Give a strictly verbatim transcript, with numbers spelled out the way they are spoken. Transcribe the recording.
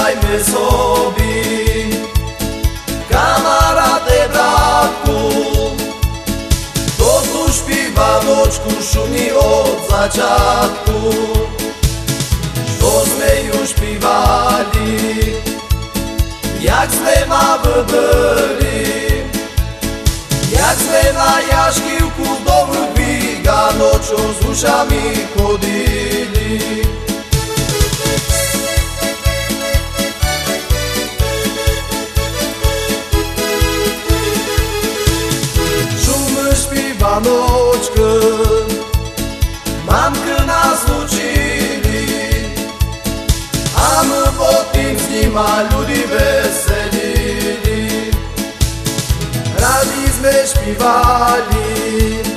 spievajme sobi, kamaráte, bratku. To tu špívanočku šumí od začiatku, čo sme ju špívali, jak sme ma vybili, jak sme na jaškivku do Vrbíka nočou s ušami chodili. Špívanočka, mamky nás učili a my potom s nima ľudí veselili. Radi sme špívali,